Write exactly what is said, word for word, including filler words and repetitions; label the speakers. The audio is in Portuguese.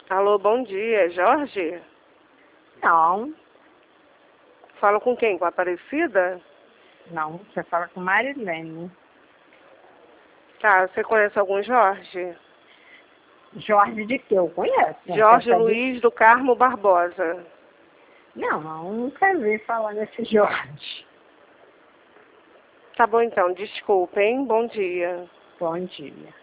Speaker 1: Alô, bom dia, Jorge?
Speaker 2: Não,
Speaker 1: Falo com quem? Com a Aparecida?
Speaker 2: não, você fala com Marilene.
Speaker 1: Tá, você conhece algum Jorge?
Speaker 2: Jorge de que eu conheço? Né?
Speaker 1: Jorge
Speaker 2: Essa
Speaker 1: Luiz do Carmo Barbosa.
Speaker 2: de... Não, não, nunca vi falar nesse Jorge.
Speaker 1: Tá bom então, desculpa, hein? Bom dia.
Speaker 2: Bom dia.